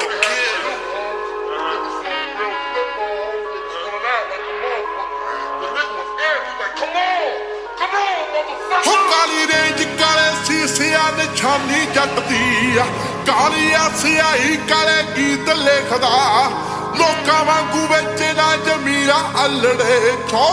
काली range काले शीशिया निशानी जट दी कालिया सियाही काले गीत लिखदा लोकां वांगू बेचे ना जमीरा अलड़े